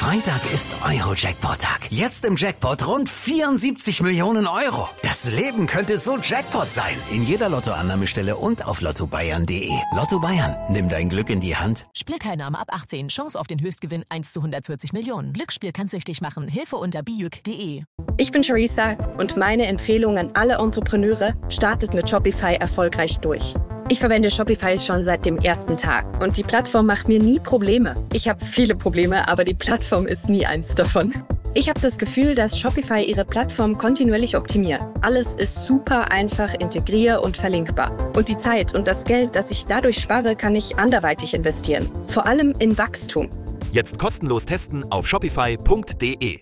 Freitag ist Euro-Jackpot-Tag. Jetzt im Jackpot rund 74 Millionen Euro. Das Leben könnte so Jackpot sein. In jeder Lottoannahmestelle und auf lottobayern.de. Lotto Bayern, nimm dein Glück in die Hand. Spielteilnahme ab 18. Chance auf den Höchstgewinn 1 zu 140 Millionen. Glücksspiel kann süchtig machen. Hilfe unter biüc.de. Ich bin Charissa und meine Empfehlung an alle Entrepreneure: startet mit Shopify erfolgreich durch. Ich verwende Shopify schon seit dem ersten Tag und die Plattform macht mir nie Probleme. Ich habe viele Probleme, aber die Plattform ist nie eins davon. Ich habe das Gefühl, dass Shopify ihre Plattform kontinuierlich optimiert. Alles ist super einfach integrier- und verlinkbar. Und die Zeit und das Geld, das ich dadurch spare, kann ich anderweitig investieren. Vor allem in Wachstum. Jetzt kostenlos testen auf shopify.de.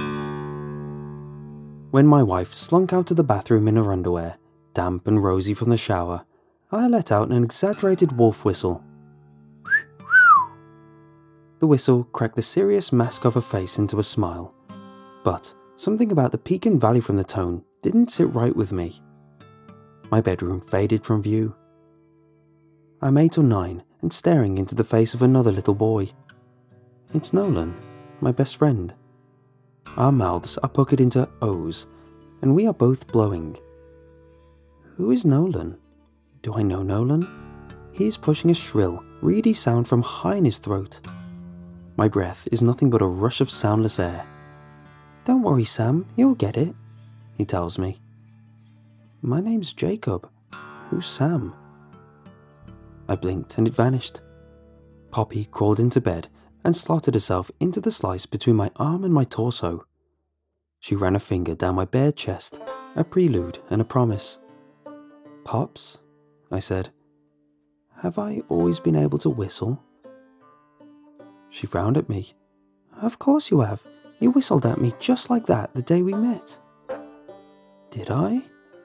When my wife slunk out of the bathroom in her underwear, damp and rosy from the shower, I let out an exaggerated wolf whistle. The whistle cracked the serious mask of her face into a smile. But something about the peak and valley from the tone didn't sit right with me. My bedroom faded from view. I'm 8 or 9 and staring into the face of another little boy. It's Nolan, my best friend. Our mouths are puckered into O's, and we are both blowing. Who is Nolan? Do I know Nolan? He is pushing a shrill, reedy sound from high in his throat. My breath is nothing but a rush of soundless air. Don't worry, Sam, you'll get it, he tells me. My name's Jacob. Who's Sam? I blinked and it vanished. Poppy crawled into bed and slotted herself into the slice between my arm and my torso. She ran a finger down my bare chest, a prelude and a promise. Pops? I said, have I always been able to whistle? She frowned at me. Of course you have. You whistled at me just like that the day we met. Did I?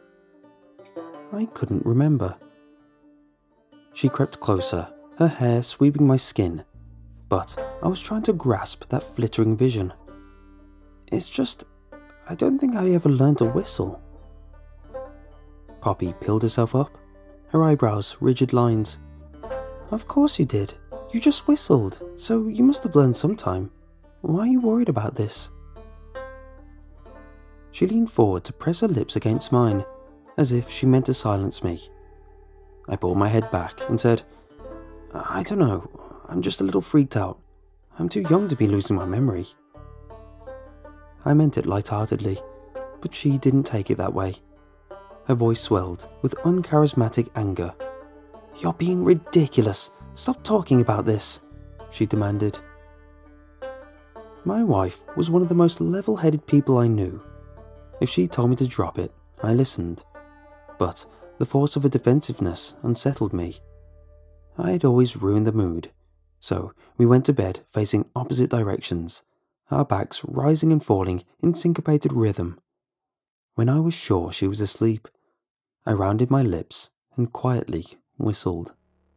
I couldn't remember. She crept closer, her hair sweeping my skin, but I was trying to grasp that flittering vision. It's just, I don't think I ever learned to whistle. Poppy peeled herself up, her eyebrows rigid lines. Of course you did. You just whistled, so you must have learned sometime. Why are you worried about this? She leaned forward to press her lips against mine, as if she meant to silence me. I pulled my head back and said, I don't know, I'm just a little freaked out. I'm too young to be losing my memory. I meant it lightheartedly, but she didn't take it that way. Her voice swelled with uncharismatic anger. You're being ridiculous. Stop talking about this, she demanded. My wife was one of the most level-headed people I knew. If she told me to drop it, I listened. But the force of her defensiveness unsettled me. I had always ruined the mood, so we went to bed facing opposite directions, our backs rising and falling in syncopated rhythm. When I was sure she was asleep, I rounded my lips and quietly whistled.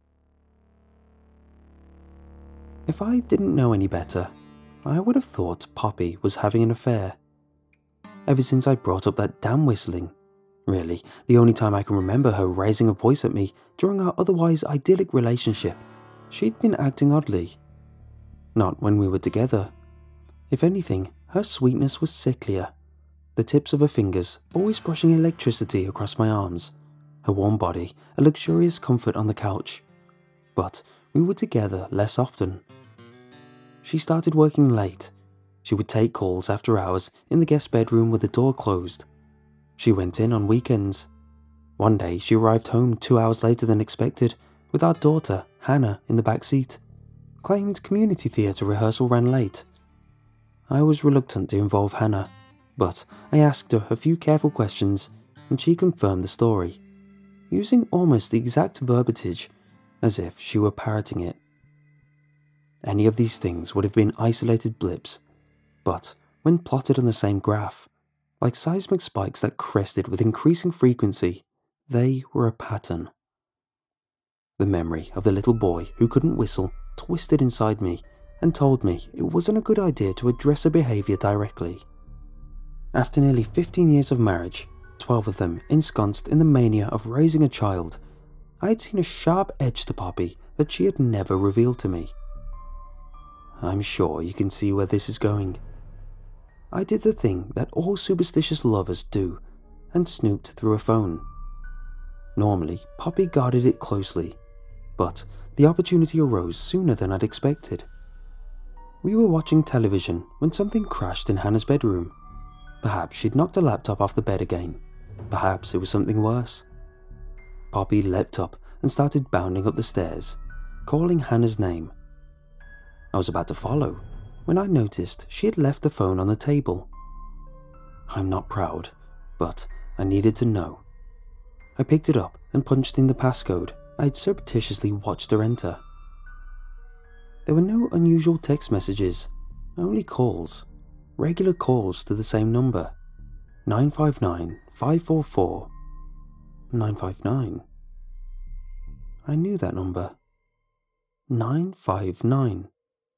If I didn't know any better, I would have thought Poppy was having an affair. Ever since I brought up that damn whistling, really, the only time I can remember her raising a voice at me during our otherwise idyllic relationship, she'd been acting oddly. Not when we were together. If anything, her sweetness was sicklier. The tips of her fingers always brushing electricity across my arms, her warm body a luxurious comfort on the couch. But we were together less often. She started working late. She would take calls after hours in the guest bedroom with the door closed. She went in on weekends. One day she arrived home 2 hours later than expected, with our daughter, Hannah, in the back seat. Claimed community theatre rehearsal ran late. I was reluctant to involve Hannah, but I asked her a few careful questions and she confirmed the story, using almost the exact verbiage as if she were parroting it. Any of these things would have been isolated blips, but when plotted on the same graph, like seismic spikes that crested with increasing frequency, they were a pattern. The memory of the little boy who couldn't whistle twisted inside me and told me it wasn't a good idea to address her behaviour directly. After nearly 15 years of marriage, 12 of them ensconced in the mania of raising a child, I had seen a sharp edge to Poppy that she had never revealed to me. I'm sure you can see where this is going. I did the thing that all superstitious lovers do and snooped through a phone. Normally, Poppy guarded it closely, but the opportunity arose sooner than I'd expected. We were watching television when something crashed in Hannah's bedroom. Perhaps she'd knocked her laptop off the bed again. Perhaps it was something worse. Poppy leapt up and started bounding up the stairs, calling Hannah's name. I was about to follow when I noticed she had left the phone on the table. I'm not proud, but I needed to know. I picked it up and punched in the passcode I had surreptitiously watched her enter. There were no unusual text messages, only calls, regular calls to the same number, 959-544-959. I knew that number. 959.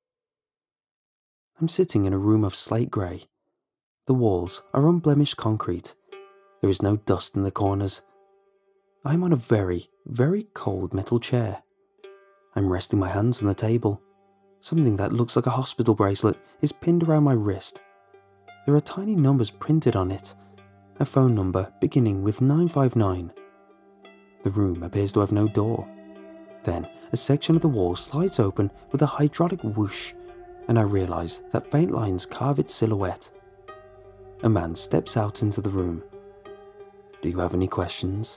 I'm sitting in a room of slate grey. The walls are unblemished concrete. There is no dust in the corners. I'm on a very, very cold metal chair. I'm resting my hands on the table. Something that looks like a hospital bracelet is pinned around my wrist. There are tiny numbers printed on it. A phone number beginning with 959. The room appears to have no door. Then a section of the wall slides open with a hydraulic whoosh, and I realise that faint lines carve its silhouette. A man steps out into the room. Do you have any questions?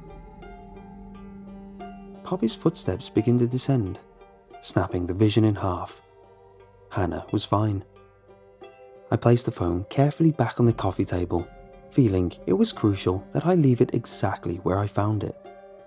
Poppy's footsteps begin to descend, snapping the vision in half. Hannah was fine. I placed the phone carefully back on the coffee table, feeling it was crucial that I leave it exactly where I found it.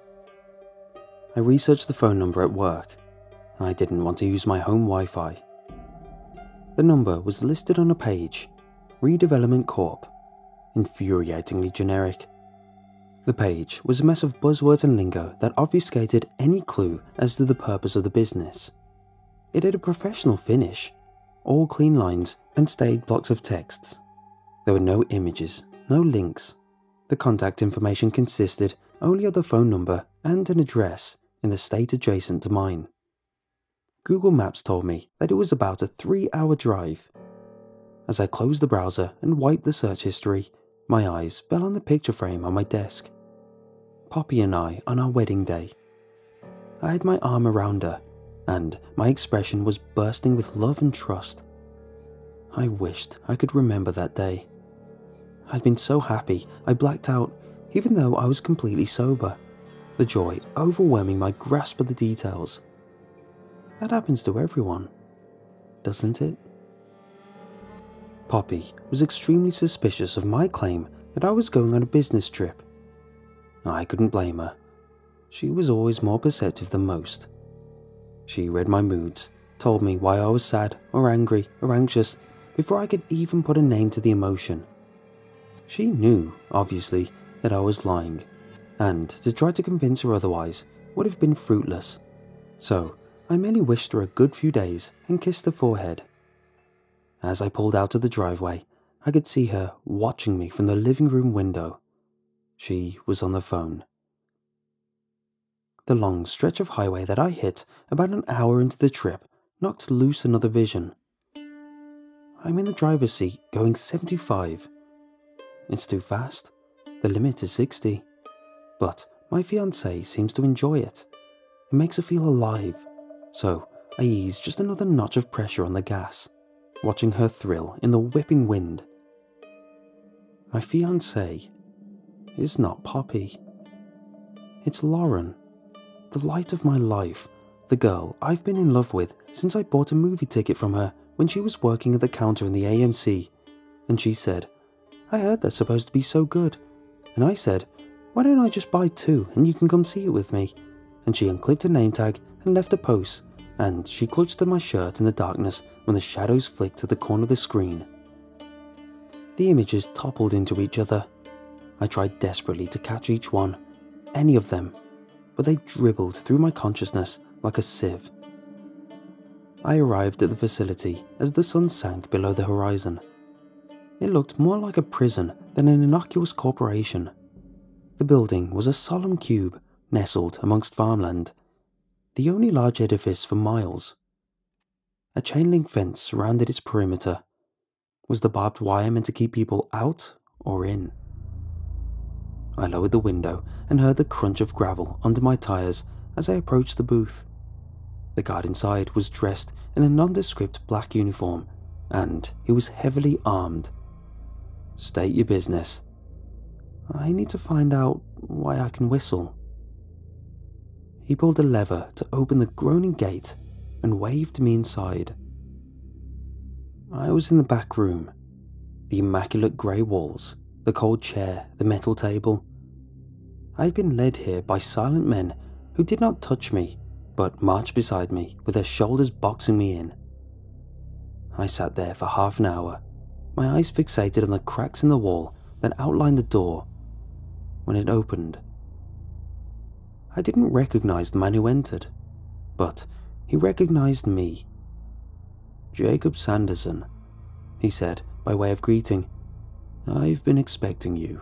I researched the phone number at work. I didn't want to use my home Wi-Fi. The number was listed on a page, Redevelopment Corp, infuriatingly generic. The page was a mess of buzzwords and lingo that obfuscated any clue as to the purpose of the business. It had a professional finish, all clean lines and staid blocks of texts. There were no images, no links. The contact information consisted only of the phone number and an address in the state adjacent to mine. Google Maps told me that it was about a 3-hour drive. As I closed the browser and wiped the search history, my eyes fell on the picture frame on my desk. Poppy and I on our wedding day. I had my arm around her, and my expression was bursting with love and trust. I wished I could remember that day. I'd been so happy I blacked out, even though I was completely sober, the joy overwhelming my grasp of the details. That happens to everyone, doesn't it? Poppy was extremely suspicious of my claim that I was going on a business trip. I couldn't blame her. She was always more perceptive than most. She read my moods, told me why I was sad or angry or anxious before I could even put a name to the emotion. She knew, obviously, that I was lying, and to try to convince her otherwise would have been fruitless. So I merely wished her a good few days and kissed her forehead. As I pulled out of the driveway, I could see her watching me from the living room window. She was on the phone. The long stretch of highway that I hit about an hour into the trip knocked loose another vision. I'm in the driver's seat going 75. It's too fast. The limit is 60. But my fiancée seems to enjoy it. It makes her feel alive. So I ease just another notch of pressure on the gas, watching her thrill in the whipping wind. My fiancée is not Poppy. It's Lauren, the light of my life, the girl I've been in love with since I bought a movie ticket from her when she was working at the counter in the AMC, and she said, "I heard that's supposed to be so good," and I said, "Why don't I just buy 2 and you can come see it with me?" And she unclipped her name tag and left a post, and she clutched at my shirt in the darkness when the shadows flicked to the corner of the screen. The images toppled into each other. I tried desperately to catch each one, any of them, but they dribbled through my consciousness like a sieve. I arrived at the facility as the sun sank below the horizon. It looked more like a prison than an innocuous corporation. The building was a solemn cube nestled amongst farmland, the only large edifice for miles. A chain link fence surrounded its perimeter. Was the barbed wire meant to keep people out or in? I lowered the window and heard the crunch of gravel under my tires as I approached the booth. The guard inside was dressed in a nondescript black uniform, and he was heavily armed. State your business. I need to find out why I can whistle. He pulled a lever to open the groaning gate and waved me inside. I was in the back room. The immaculate grey walls, the cold chair, the metal table. I had been led here by silent men who did not touch me, but marched beside me with their shoulders boxing me in. I sat there for half an hour, my eyes fixated on the cracks in the wall that outlined the door. When it opened, I didn't recognize the man who entered, but he recognized me. "Jacob Sanderson," he said by way of greeting. "I've been expecting you."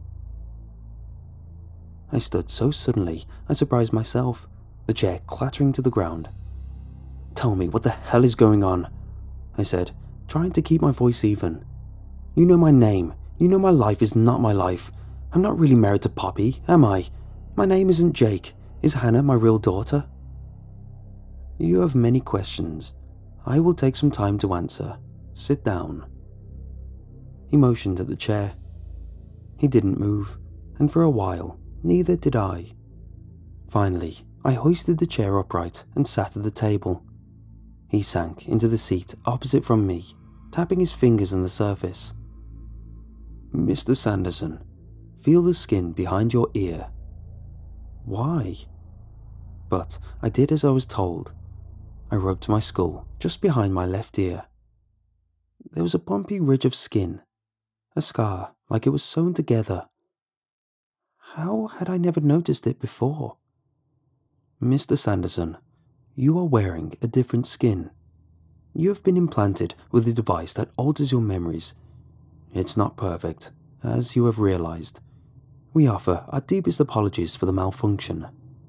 I stood so suddenly I surprised myself, the chair clattering to the ground. "Tell me what the hell is going on," I said, trying to keep my voice even. "You know my name. You know my life is not my life. I'm not really married to Poppy, am I? My name isn't Jake. Is Hannah my real daughter?" "You have many questions. I will take some time to answer. Sit down." He motioned at the chair. He didn't move, and for a while, neither did I. Finally, I hoisted the chair upright and sat at the table. He sank into the seat opposite from me, tapping his fingers on the surface. "Mr. Sanderson, feel the skin behind your ear." Why? But I did as I was told. I rubbed my skull just behind my left ear. There was a bumpy ridge of skin, a scar like it was sewn together. How had I never noticed it before? "Mr. Sanderson, you are wearing a different skin. You have been implanted with a device that alters your memories. It's not perfect, as you have realized. We offer our deepest apologies for the malfunction."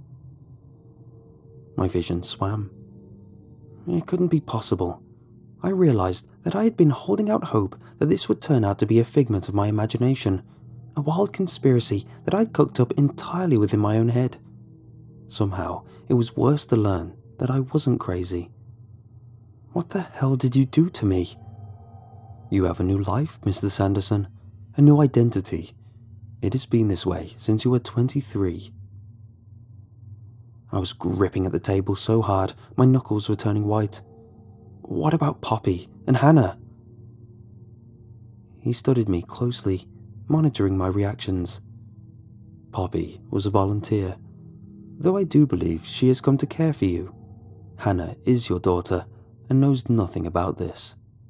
My vision swam. It couldn't be possible. I realized that I had been holding out hope that this would turn out to be a figment of my imagination, a wild conspiracy that I'd cooked up entirely within my own head. Somehow, it was worse to learn that I wasn't crazy. "What the hell did you do to me?" "You have a new life, Mr. Sanderson, a new identity. It has been this way since you were 23. I was gripping at the table so hard, my knuckles were turning white. "What about Poppy and Hannah?" He studied me closely, monitoring my reactions. "Poppy was a volunteer, though I do believe she has come to care for you. Hannah is your daughter and knows nothing about this."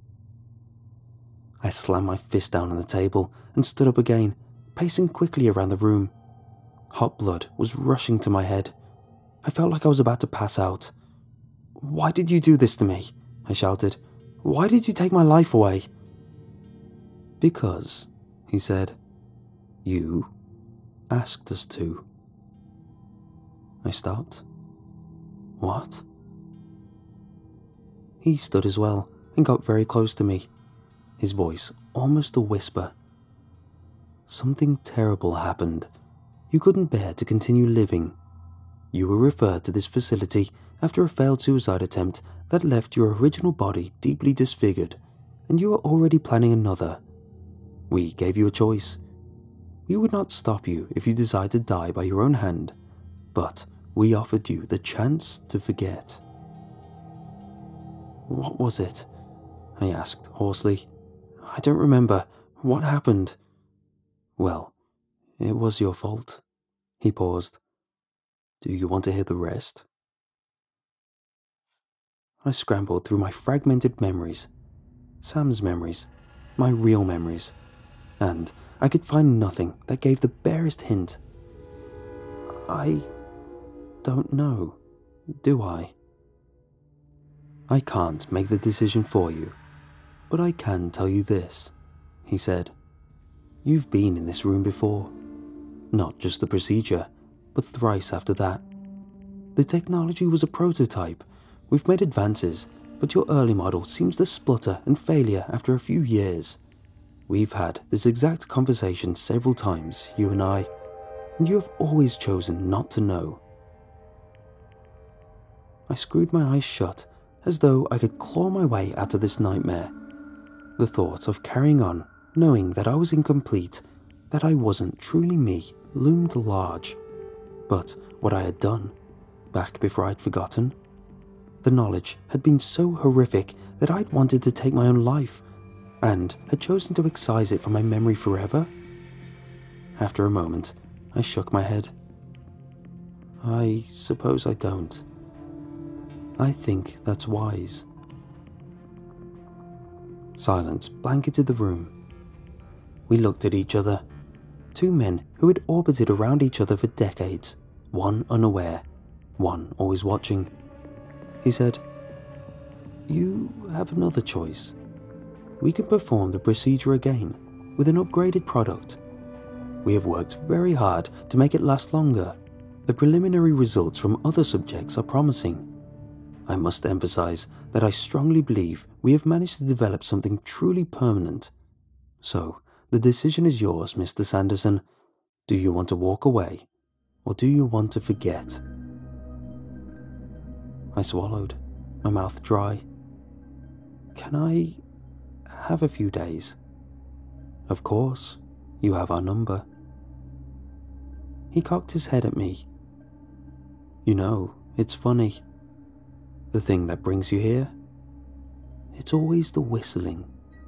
I slammed my fist down on the table and stood up again, pacing quickly around the room. Hot blood was rushing to my head. I felt like I was about to pass out. "Why did you do this to me?" I shouted. "Why did you take my life away?" "Because," he said, "you asked us to." I stopped. "What?" He stood as well and got very close to me, his voice almost a whisper. "Something terrible happened. You couldn't bear to continue living. You were referred to this facility after a failed suicide attempt that left your original body deeply disfigured, and you were already planning another. We gave you a choice. We would not stop you if you decided to die by your own hand, but we offered you the chance to forget." "What was it?" I asked hoarsely. "I don't remember. What happened?" "Well, it was your fault." He paused. "Do you want to hear the rest?" I scrambled through my fragmented memories, Sam's memories, my real memories, and I could find nothing that gave the barest hint. I don't know, do I? "I can't make the decision for you, but I can tell you this," he said. "You've been in this room before. Not just the procedure, but thrice after that. The technology was a prototype. We've made advances, but your early model seems to splutter and failure after a few years. We've had this exact conversation several times, you and I, and you have always chosen not to know. I screwed my eyes shut as though I could claw my way out of this nightmare. The thought of carrying on, knowing that I was incomplete, that I wasn't truly me, loomed large. But what I had done, back before I'd forgotten, the knowledge had been so horrific that I'd wanted to take my own life, and had chosen to excise it from my memory forever. After a moment, I shook my head. I suppose I don't. I think that's wise. Silence blanketed the room. We looked at each other. Two men who had orbited around each other for decades, one unaware, one always watching. He said, "You have another choice. We can perform the procedure again, with an upgraded product. We have worked very hard to make it last longer. The preliminary results from other subjects are promising. I must emphasize that I strongly believe we have managed to develop something truly permanent. So, the decision is yours, Mr. Sanderson. Do you want to walk away, or do you want to forget?" I swallowed, my mouth dry. "Can I have a few days?" "Of course, you have our number." He cocked his head at me. "You know, it's funny. The thing that brings you here, it's always the whistling."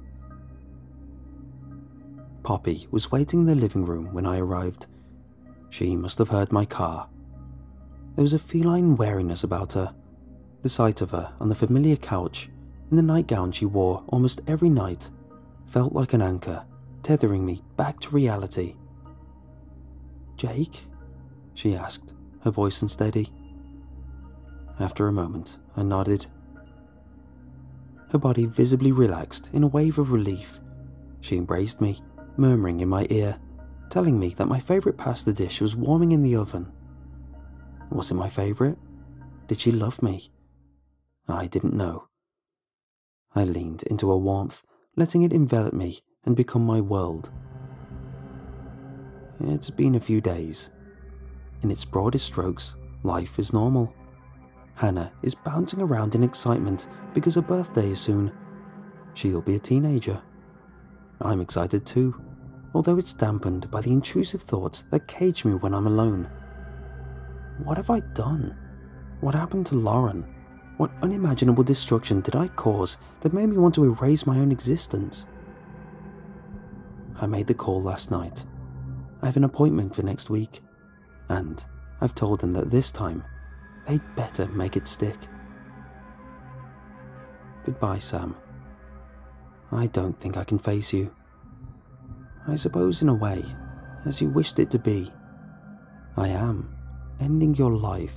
Poppy was waiting in the living room when I arrived. She must have heard my car. There was a feline wariness about her. The sight of her on the familiar couch, in the nightgown she wore almost every night, felt like an anchor, tethering me back to reality. "Jake?" she asked, her voice unsteady. After a moment, I nodded. Her body visibly relaxed in a wave of relief. She embraced me, murmuring in my ear, telling me that my favourite pasta dish was warming in the oven. Was it my favourite? Did she love me? I didn't know. I leaned into her warmth, letting it envelop me and become my world. It's been a few days. In its broadest strokes, life is normal. Hannah is bouncing around in excitement because her birthday is soon. She'll be a teenager. I'm excited too, although it's dampened by the intrusive thoughts that cage me when I'm alone. What have I done? What happened to Lauren? What unimaginable destruction did I cause that made me want to erase my own existence? I made the call last night. I have an appointment for next week, and I've told them that this time, they'd better make it stick. Goodbye, Sam. I don't think I can face you. I suppose in a way, as you wished it to be, I am ending your life.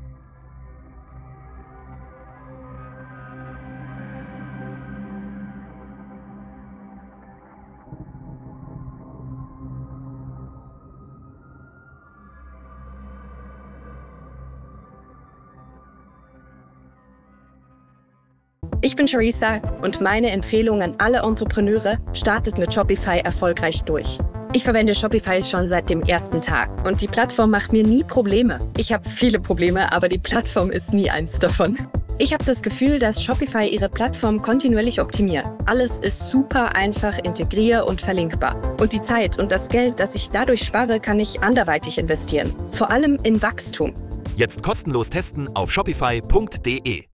Ich bin Charissa und meine Empfehlung an alle Entrepreneure: startet mit Shopify erfolgreich durch. Ich verwende Shopify schon seit dem ersten Tag und die Plattform macht mir nie Probleme. Ich habe viele Probleme, aber die Plattform ist nie eins davon. Ich habe das Gefühl, dass Shopify ihre Plattform kontinuierlich optimiert. Alles ist super einfach integrier- und verlinkbar. Und die Zeit und das Geld, das ich dadurch spare, kann ich anderweitig investieren. Vor allem in Wachstum. Jetzt kostenlos testen auf shopify.de.